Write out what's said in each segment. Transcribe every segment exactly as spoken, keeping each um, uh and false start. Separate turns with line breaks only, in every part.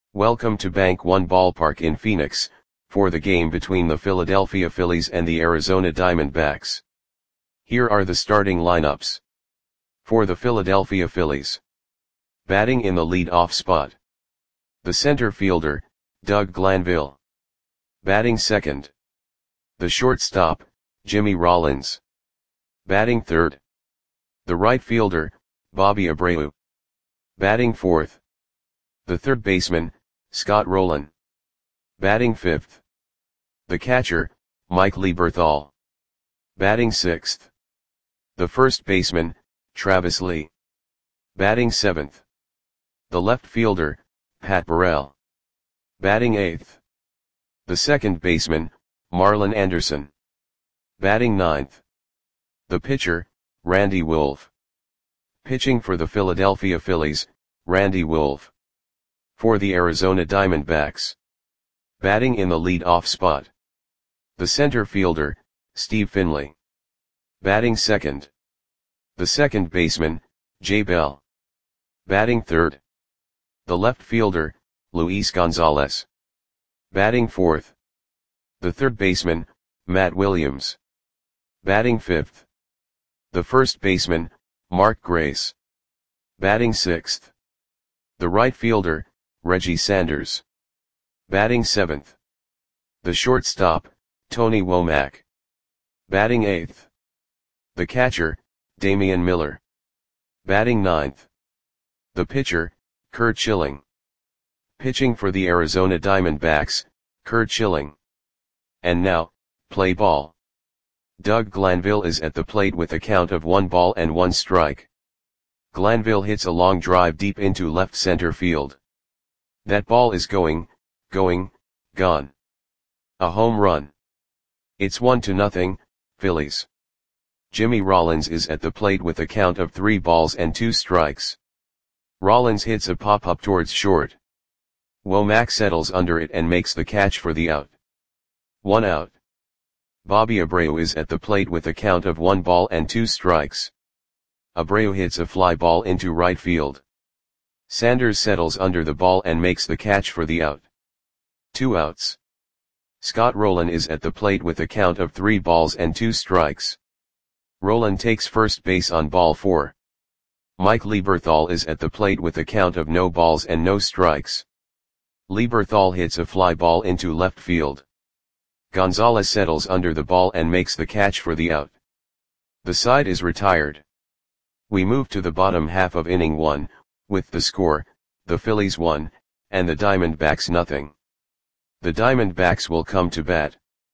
Welcome to Bank One Ballpark in Phoenix, for the game between the Philadelphia Phillies and the Arizona Diamondbacks. Here are the starting lineups. For the Philadelphia Phillies. Batting in the lead-off spot. The center fielder, Doug Glanville. Batting second. The shortstop, Jimmy Rollins. Batting third. The right fielder, Bobby Abreu. Batting fourth. The third baseman, Scott Rolen. Batting fifth. The catcher, Mike Lieberthal. Batting sixth. The first baseman, Travis Lee. Batting seventh. The left fielder, Pat Burrell. Batting eighth. The second baseman, Marlon Anderson. Batting ninth. The pitcher, Randy Wolf. Pitching for the Philadelphia Phillies, Randy Wolf. For the Arizona Diamondbacks. Batting in the lead-off spot. The center fielder, Steve Finley. Batting second. The second baseman, Jay Bell. Batting third. The left fielder, Luis Gonzalez. Batting fourth. The third baseman, Matt Williams. Batting fifth. The first baseman, Mark Grace. Batting sixth. The right fielder, Reggie Sanders. Batting seventh. The shortstop, Tony Womack. Batting eighth. The catcher, Damian Miller. Batting ninth. The pitcher, Curt Schilling. Pitching for the Arizona Diamondbacks, Curt Schilling. And now, play ball. Doug Glanville is at the plate with a count of one ball and one strike. Glanville hits a long drive deep into left center field. That ball is going, going, gone. A home run. It's one to nothing, Phillies. Jimmy Rollins is at the plate with a count of three balls and two strikes. Rollins hits a pop-up towards short. Womack settles under it and makes the catch for the out. One out. Bobby Abreu is at the plate with a count of one ball and two strikes. Abreu hits a fly ball into right field. Sanders settles under the ball and makes the catch for the out. Two outs. Scott Rolen is at the plate with a count of three balls and two strikes. Rolen takes first base on ball four. Mike Lieberthal is at the plate with a count of no balls and no strikes. Lieberthal hits a fly ball into left field. Gonzalez settles under the ball and makes the catch for the out. The side is retired. We move to the bottom half of inning one, with the score, the Phillies one, and the Diamondbacks nothing. The Diamondbacks will come to bat.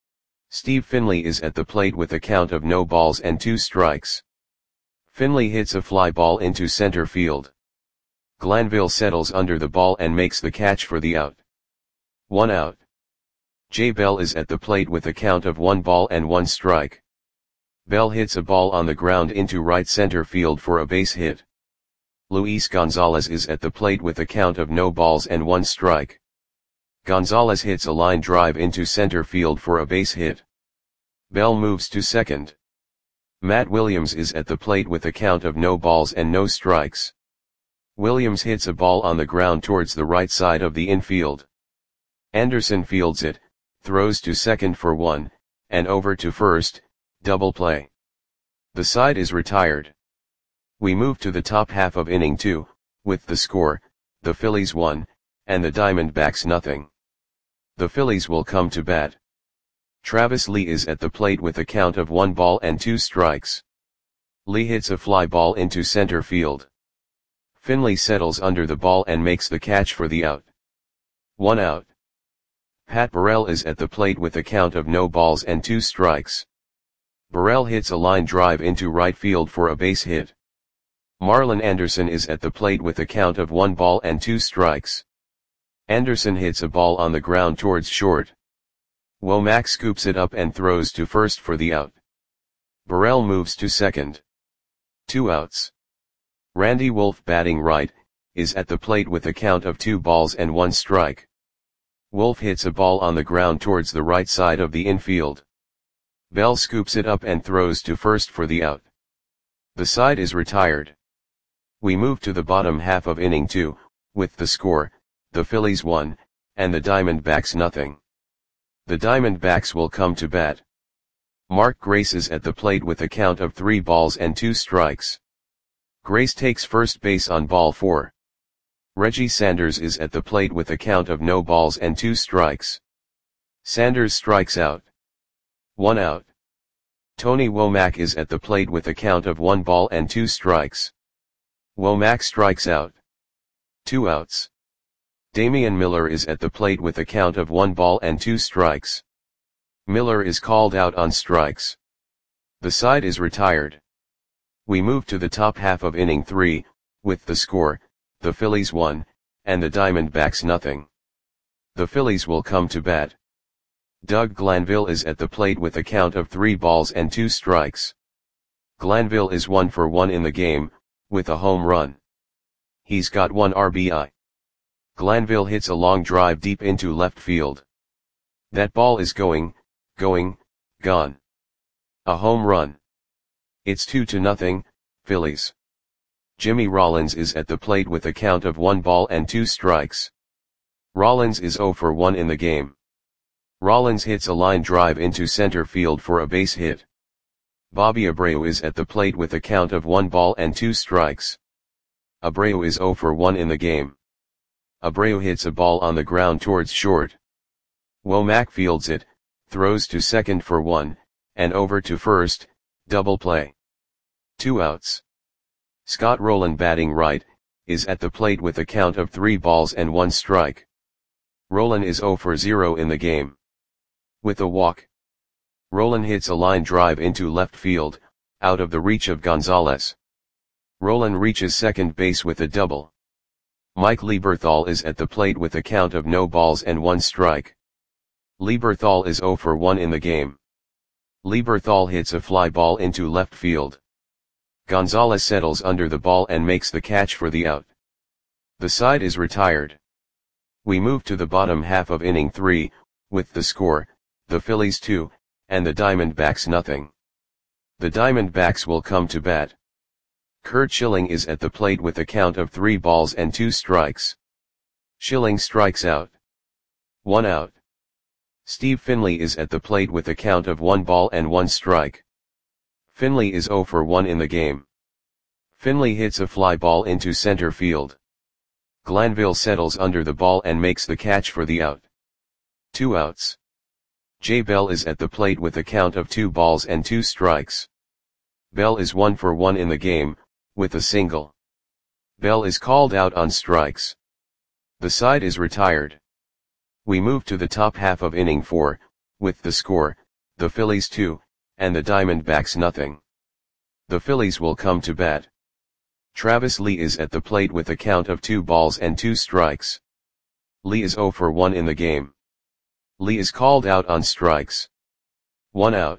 Steve Finley is at the plate with a count of no balls and two strikes. Finley hits a fly ball into center field. Glanville settles under the ball and makes the catch for the out. One out. Jay Bell is at the plate with a count of one ball and one strike. Bell hits a ball on the ground into right center field for a base hit. Luis Gonzalez is at the plate with a count of no balls and one strike. Gonzalez hits a line drive into center field for a base hit. Bell moves to second. Matt Williams is at the plate with a count of no balls and no strikes. Williams hits a ball on the ground towards the right side of the infield. Anderson fields it, throws to second for one, and over to first, double play. The side is retired. We move to the top half of inning two, with the score, the Phillies one, and the Diamondbacks nothing. The Phillies will come to bat. Travis Lee is at the plate with a count of one ball and two strikes. Lee hits a fly ball into center field. Finley settles under the ball and makes the catch for the out. One out. Pat Burrell is at the plate with a count of no balls and two strikes. Burrell hits a line drive into right field for a base hit. Marlon Anderson is at the plate with a count of one ball and two strikes. Anderson hits a ball on the ground towards short. Womack scoops it up and throws to first for the out. Burrell moves to second. Two outs. Randy Wolf, batting right, is at the plate with a count of two balls and one strike. Wolf hits a ball on the ground towards the right side of the infield. Bell scoops it up and throws to first for the out. The side is retired. We move to the bottom half of inning two, with the score, the Phillies one, and the Diamondbacks nothing. The Diamondbacks will come to bat. Mark Grace is at the plate with a count of three balls and two strikes. Grace takes first base on ball four. Reggie Sanders is at the plate with a count of no balls and two strikes. Sanders strikes out. One out. Tony Womack is at the plate with a count of one ball and two strikes. Womack strikes out. Two outs. Damian Miller is at the plate with a count of one ball and two strikes. Miller is called out on strikes. The side is retired. We move to the top half of inning three, with the score, the Phillies one, and the Diamondbacks nothing. The Phillies will come to bat. Doug Glanville is at the plate with a count of three balls and two strikes. Glanville is one for one in the game, with a home run. He's got one R B I. Glanville hits a long drive deep into left field. That ball is going, going, gone. A home run. It's two to nothing, Phillies. Jimmy Rollins is at the plate with a count of one ball and two strikes. Rollins is zero for one in the game. Rollins hits a line drive into center field for a base hit. Bobby Abreu is at the plate with a count of one ball and two strikes. Abreu is zero for one in the game. Abreu hits a ball on the ground towards short. Womack fields it, throws to second for one, and over to first, double play. Two outs. Scott Rowland, batting right, is at the plate with a count of three balls and one strike. Rowland is zero for zero in the game. With a walk. Rowland hits a line drive into left field, out of the reach of Gonzalez. Rowland reaches second base with a double. Mike Lieberthal is at the plate with a count of no balls and one strike. Lieberthal is zero for one in the game. Lieberthal hits a fly ball into left field. Gonzalez settles under the ball and makes the catch for the out. The side is retired. We move to the bottom half of inning three, with the score, the Phillies two, and the Diamondbacks nothing. The Diamondbacks will come to bat. Curt Schilling is at the plate with a count of three balls and two strikes. Schilling strikes out. One out. Steve Finley is at the plate with a count of one ball and one strike. Finley is zero for one in the game. Finley hits a fly ball into center field. Glanville settles under the ball and makes the catch for the out. Two outs. Jay Bell is at the plate with a count of two balls and two strikes. Bell is one for one in the game, with a single. Bell is called out on strikes. The side is retired. We move to the top half of inning four, with the score, the Phillies two, and the Diamondbacks nothing. The Phillies will come to bat. Travis Lee is at the plate with a count of two balls and two strikes. Lee is zero for one in the game. Lee is called out on strikes. One out.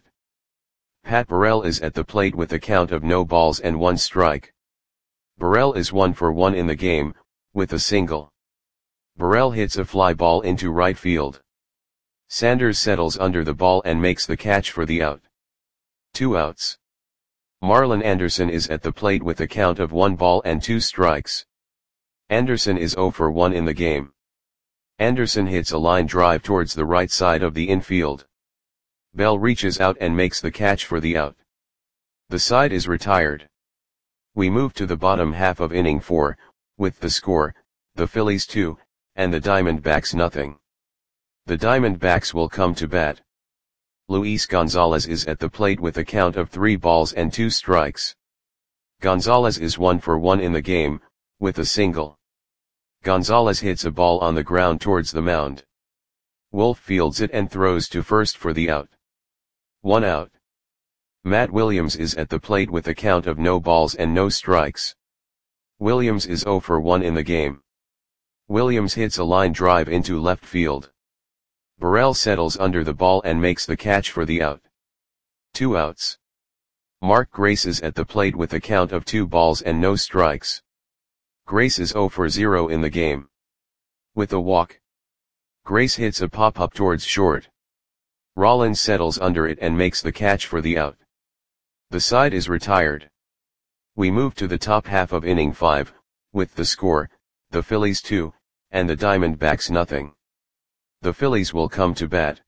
Pat Burrell is at the plate with a count of no balls and one strike. Burrell is one for one in the game, with a single. Burrell hits a fly ball into right field. Sanders settles under the ball and makes the catch for the out. Two outs. Marlon Anderson is at the plate with a count of one ball and two strikes. Anderson is zero for one in the game. Anderson hits a line drive towards the right side of the infield. Bell reaches out and makes the catch for the out. The side is retired. We move to the bottom half of inning four, with the score, the Phillies two, and the Diamondbacks nothing. The Diamondbacks will come to bat. Luis Gonzalez is at the plate with a count of three balls and two strikes. Gonzalez is one for one in the game, with a single. Gonzalez hits a ball on the ground towards the mound. Wolf fields it and throws to first for the out. One out. Matt Williams is at the plate with a count of no balls and no strikes. Williams is zero for one in the game. Williams hits a line drive into left field. Burrell settles under the ball and makes the catch for the out. Two outs. Mark Grace is at the plate with a count of two balls and no strikes. Grace is zero for zero in the game. With a walk. Grace hits a pop-up towards short. Rollins settles under it and makes the catch for the out. The side is retired. We move to the top half of inning five, with the score, the Phillies two, and the Diamondbacks nothing. The Phillies will come to bat.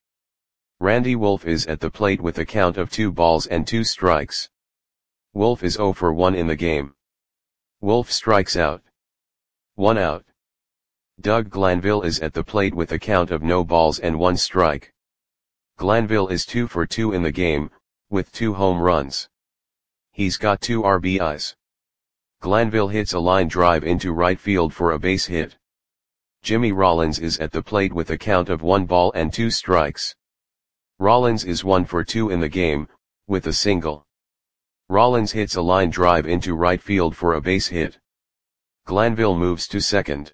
Randy Wolf is at the plate with a count of two balls and two strikes. Wolf is oh for one in the game. Wolf strikes out. One out. Doug Glanville is at the plate with a count of no balls and one strike. Glanville is two for two in the game, with two home runs. He's got two R B Is. Glanville hits a line drive into right field for a base hit. Jimmy Rollins is at the plate with a count of one ball and two strikes. Rollins is one for two in the game, with a single. Rollins hits a line drive into right field for a base hit. Glanville moves to second.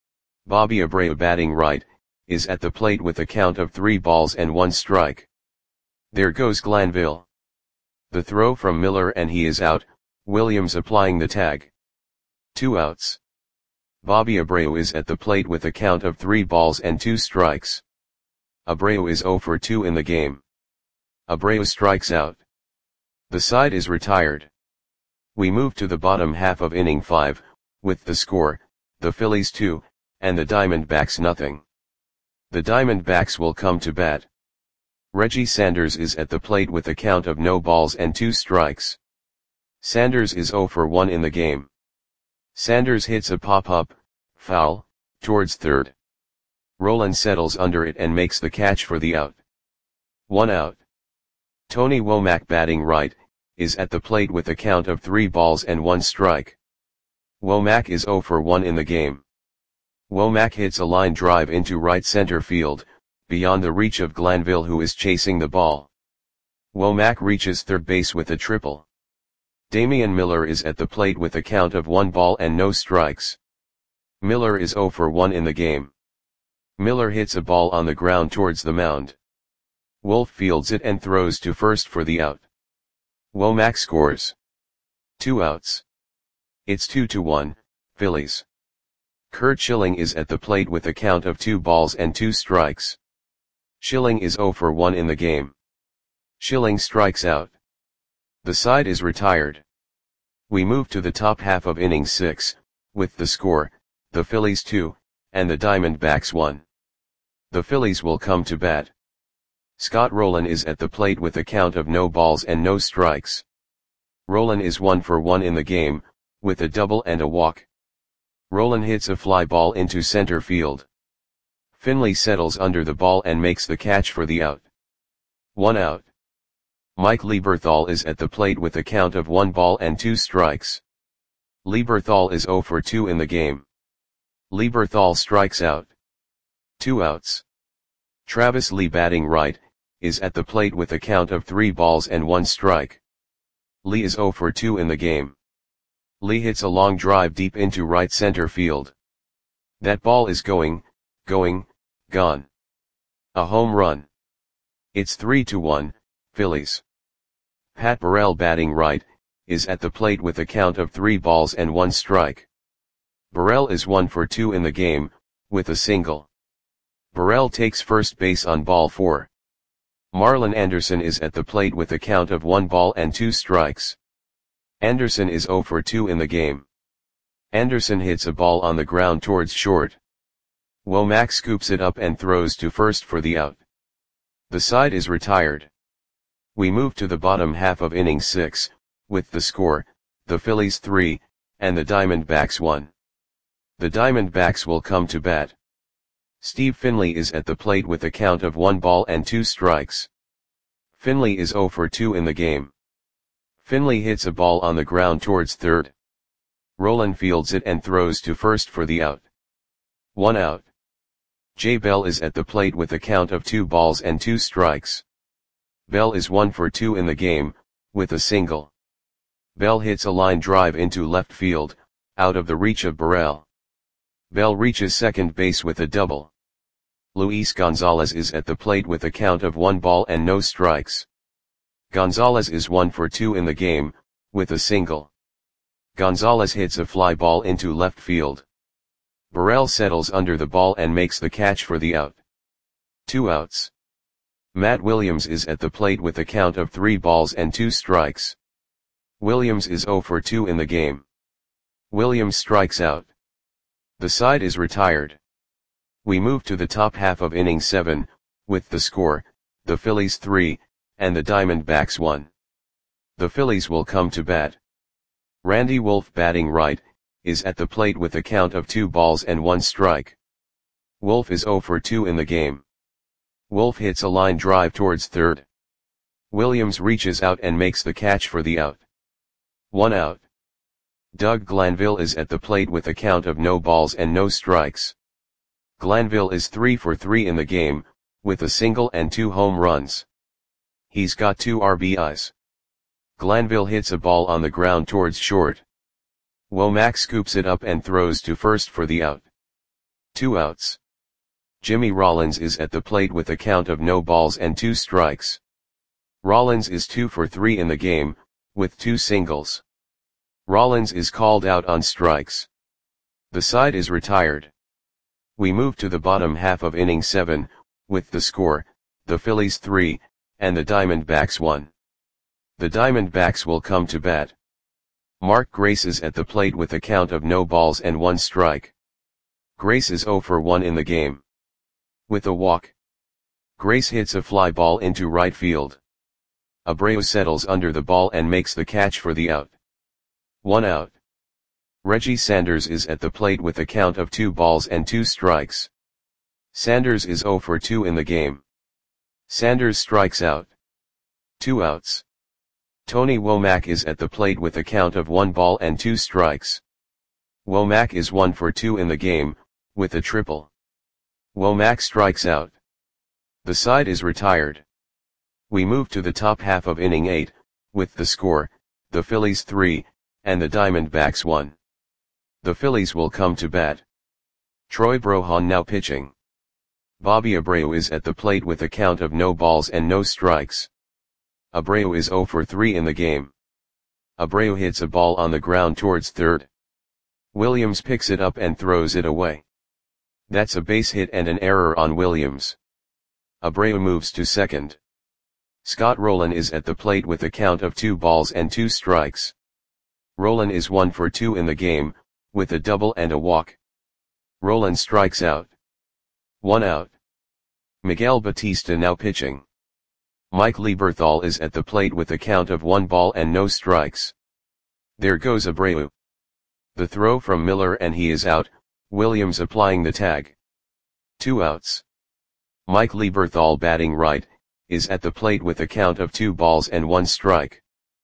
Bobby Abreu, batting right, is at the plate with a count of three balls and one strike. There goes Glanville. The throw from Miller and he is out, Williams applying the tag. Two outs. Bobby Abreu is at the plate with a count of three balls and two strikes. Abreu is oh for two in the game. Abreu strikes out. The side is retired. We move to the bottom half of inning five, with the score, the Phillies two, and the Diamondbacks nothing. The Diamondbacks will come to bat. Reggie Sanders is at the plate with a count of no balls and two strikes. Sanders is oh for one in the game. Sanders hits a pop-up, foul, towards third. Rolen settles under it and makes the catch for the out. One out. Tony Womack, batting right, is at the plate with a count of three balls and one strike. Womack is oh for one in the game. Womack hits a line drive into right center field, beyond the reach of Glanville, who is chasing the ball. Womack reaches third base with a triple. Damian Miller is at the plate with a count of one ball and no strikes. Miller is oh for one in the game. Miller hits a ball on the ground towards the mound. Wolf fields it and throws to first for the out. Womack scores. Two outs. It's two to one, Phillies. Curt Schilling is at the plate with a count of two balls and two strikes. Schilling is oh for one in the game. Schilling strikes out. The side is retired. We move to the top half of inning six, with the score, the Phillies two, and the Diamondbacks one. The Phillies will come to bat. Scott Rolen is at the plate with a count of no balls and no strikes. Rolen is one for one in the game, with a double and a walk. Rolen hits a fly ball into center field. Finley settles under the ball and makes the catch for the out. One out. Mike Lieberthal is at the plate with a count of one ball and two strikes. Lieberthal is oh for two in the game. Lieberthal strikes out. Two outs. Travis Lee, batting right, is at the plate with a count of three balls and one strike. Lee is oh for two in the game. Lee hits a long drive deep into right center field. That ball is going, going, gone. A home run. It's three to one, Phillies. Pat Burrell, batting right, is at the plate with a count of three balls and one strike. Burrell is one for two in the game, with a single. Burrell takes first base on ball four. Marlon Anderson is at the plate with a count of one ball and two strikes. Anderson is oh for two in the game. Anderson hits a ball on the ground towards short. Womack scoops it up and throws to first for the out. The side is retired. We move to the bottom half of inning six, with the score, the Phillies three, and the Diamondbacks one. The Diamondbacks will come to bat. Steve Finley is at the plate with a count of one ball and two strikes. Finley is oh for two in the game. Finley hits a ball on the ground towards third. Rolen fields it and throws to first for the out. One out. Jay Bell is at the plate with a count of two balls and two strikes. Bell is one for two in the game, with a single. Bell hits a line drive into left field, out of the reach of Burrell. Bell reaches second base with a double. Luis Gonzalez is at the plate with a count of one ball and no strikes. Gonzalez is one for two in the game, with a single. Gonzalez hits a fly ball into left field. Burrell settles under the ball and makes the catch for the out. Two outs. Matt Williams is at the plate with a count of three balls and two strikes. Williams is oh for two in the game. Williams strikes out. The side is retired. We move to the top half of inning seven, with the score, the Phillies three, and the Diamondbacks one. The Phillies will come to bat. Randy Wolf, batting right, is at the plate with a count of two balls and one strike. Wolf is oh for two in the game. Wolf hits a line drive towards third. Williams reaches out and makes the catch for the out. One out. Doug Glanville is at the plate with a count of no balls and no strikes. Glanville is three for three in the game, with a single and two home runs. He's got two R B Is. Glanville hits a ball on the ground towards short. Womack scoops it up and throws to first for the out. Two outs. Jimmy Rollins is at the plate with a count of no balls and two strikes. Rollins is two for three in the game, with two singles. Rollins is called out on strikes. The side is retired. We move to the bottom half of inning seven, with the score, the Phillies three, and the Diamondbacks one. The Diamondbacks will come to bat. Mark Grace is at the plate with a count of no balls and one strike. Grace is oh for one in the game. With a walk, Grace hits a fly ball into right field. Abreu settles under the ball and makes the catch for the out. One out. Reggie Sanders is at the plate with a count of two balls and two strikes. Sanders is oh for two in the game. Sanders strikes out. Two outs. Tony Womack is at the plate with a count of one ball and two strikes. Womack is one for two in the game, with a triple. Womack strikes out. The side is retired. We move to the top half of inning eight, with the score, the Phillies three, and the Diamondbacks one. The Phillies will come to bat. Troy Brohan now pitching. Bobby Abreu is at the plate with a count of no balls and no strikes. Abreu is oh for three in the game. Abreu hits a ball on the ground towards third. Williams picks it up and throws it away. That's a base hit and an error on Williams. Abreu moves to second. Scott Rowland is at the plate with a count of two balls and two strikes. Rowland is one for two in the game, with a double and a walk. Rowland strikes out. One out. Miguel Batista now pitching. Mike Lieberthal is at the plate with a count of one ball and no strikes. There goes Abreu. The throw from Miller and he is out, Williams applying the tag. Two outs. Mike Lieberthal, batting right, is at the plate with a count of two balls and one strike.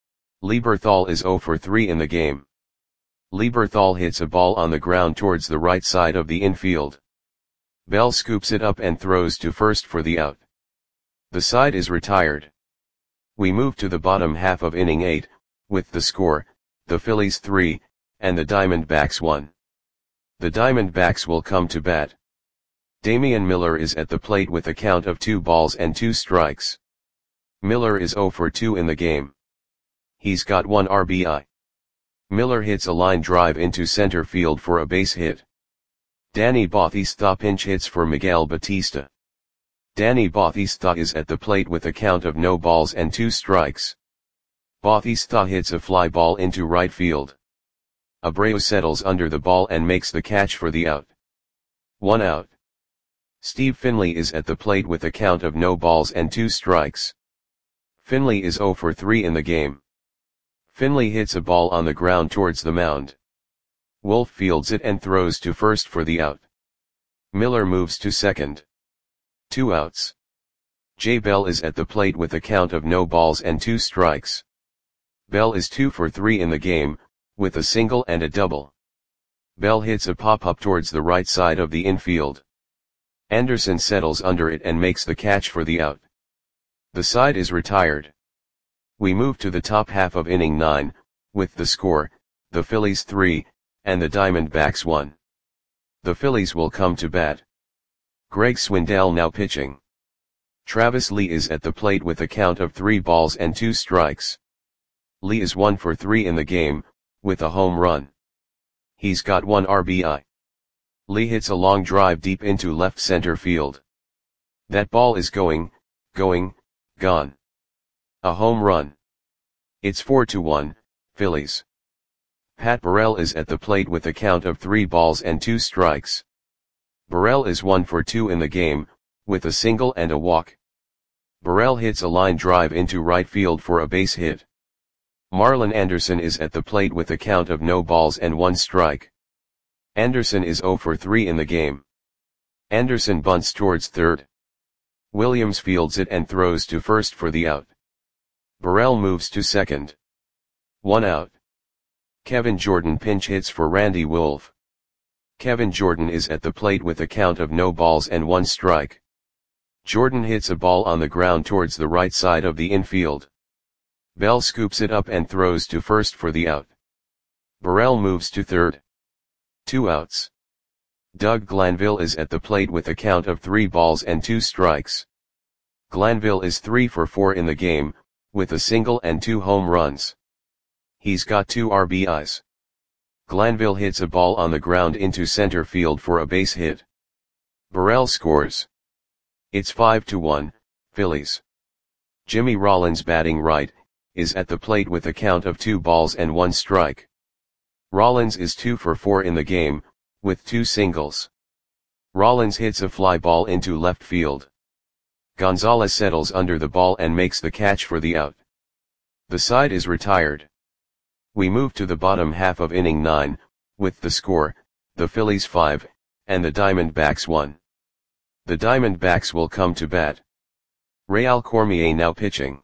Lieberthal is oh for three in the game. Lieberthal hits a ball on the ground towards the right side of the infield. Bell scoops it up and throws to first for the out. The side is retired. We move to the bottom half of inning eight, with the score, the Phillies three, and the Diamondbacks one. The Diamondbacks will come to bat. Damian Miller is at the plate with a count of two balls and two strikes. Miller is oh for two in the game. He's got one R B I. Miller hits a line drive into center field for a base hit. Danny Bautista pinch hits for Miguel Batista. Danny Bautista is at the plate with a count of no balls and two strikes. Bautista hits a fly ball into right field. Abreu settles under the ball and makes the catch for the out. One out. Steve Finley is at the plate with a count of no balls and two strikes. Finley is oh for three in the game. Finley hits a ball on the ground towards the mound. Wolf fields it and throws to first for the out. Miller moves to second. Two outs. Jay Bell is at the plate with a count of no balls and two strikes. Bell is two for three in the game, with a single and a double. Bell hits a pop-up towards the right side of the infield. Anderson settles under it and makes the catch for the out. The side is retired. We move to the top half of inning nine, with the score, the Phillies three, and the Diamondbacks one. The Phillies will come to bat. Greg Swindell now pitching. Travis Lee is at the plate with a count of three balls and two strikes. Lee is one for three in the game, with a home run. He's got one R B I. Lee hits a long drive deep into left center field. That ball is going, going, gone. A home run. It's four to one, Phillies. Pat Burrell is at the plate with a count of three balls and two strikes. Burrell is one for two in the game, with a single and a walk. Burrell hits a line drive into right field for a base hit. Marlon Anderson is at the plate with a count of no balls and one strike. Anderson is zero for three in the game. Anderson bunts towards third. Williams fields it and throws to first for the out. Burrell moves to second. One out. Kevin Jordan pinch hits for Randy Wolf. Kevin Jordan is at the plate with a count of no balls and one strike. Jordan hits a ball on the ground towards the right side of the infield. Bell scoops it up and throws to first for the out. Burrell moves to third. Two outs. Doug Glanville is at the plate with a count of three balls and two strikes. Glanville is three for four in the game, with a single and two home runs. He's got two R B Is. Glanville hits a ball on the ground into center field for a base hit. Burrell scores. It's five to one, Phillies. Jimmy Rollins, batting right, is at the plate with a count of two balls and one strike. Rollins is two for four in the game, with two singles. Rollins hits a fly ball into left field. Gonzalez settles under the ball and makes the catch for the out. The side is retired. We move to the bottom half of inning nine, with the score, the Phillies five, and the Diamondbacks one. The Diamondbacks will come to bat. Real Cormier now pitching.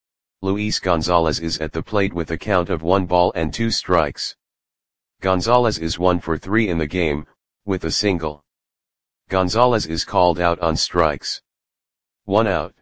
Luis Gonzalez is at the plate with a count of one ball and two strikes. Gonzalez is one for three in the game, with a single. Gonzalez is called out on strikes. One out.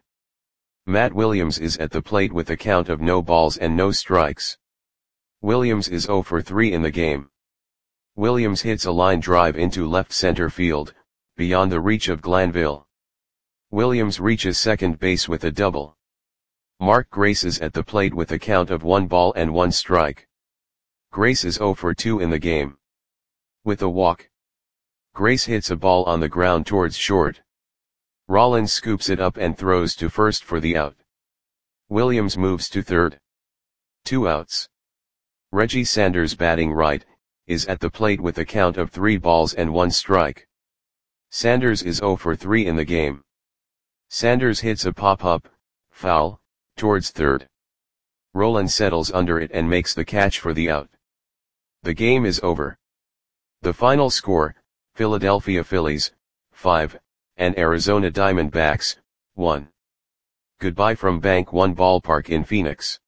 Matt Williams is at the plate with a count of no balls and no strikes. Williams is zero for three in the game. Williams hits a line drive into left center field, beyond the reach of Glanville. Williams reaches second base with a double. Mark Grace is at the plate with a count of one ball and one strike. Grace is zero for two in the game. With a walk. Grace hits a ball on the ground towards short. Rollins scoops it up and throws to first for the out. Williams moves to third. Two outs. Reggie Sanders, batting right, is at the plate with a count of three balls and one strike. Sanders is zero for three in the game. Sanders hits a pop-up, foul, towards third. Roland settles under it and makes the catch for the out. The game is over. The final score, Philadelphia Phillies, five, and Arizona Diamondbacks, one. Goodbye from Bank One Ballpark in Phoenix.